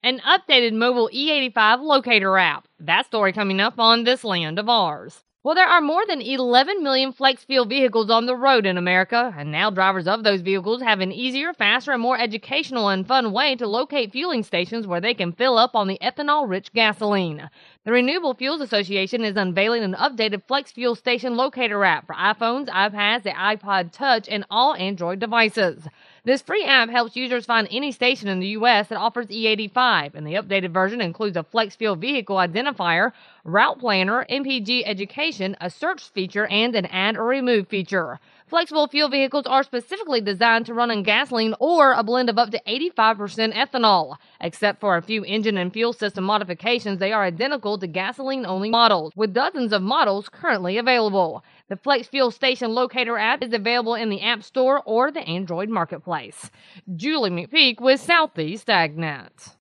An updated mobile E85 locator app. That story coming up on This Land of Ours. Well, there are more than 11 million flex fuel vehicles on the road in America, and now drivers of those vehicles have an easier, faster, and more educational and fun way to locate fueling stations where they can fill up on the ethanol-rich gasoline. The Renewable Fuels Association is unveiling an updated flex fuel station locator app for iPhones, iPads, the iPod Touch, and all Android devices. This free app helps users find any station in the U.S. that offers E85, and the updated version includes a flex fuel vehicle identifier, route planner, MPG education, a search feature, and an add or remove feature. Flexible fuel vehicles are specifically designed to run on gasoline or a blend of up to 85% ethanol. Except for a few engine and fuel system modifications, they are identical to gasoline-only models, with dozens of models currently available. The Flex Fuel Station Locator app is available in the App Store or the Android Marketplace. Julie McPeak with Southeast AgNet.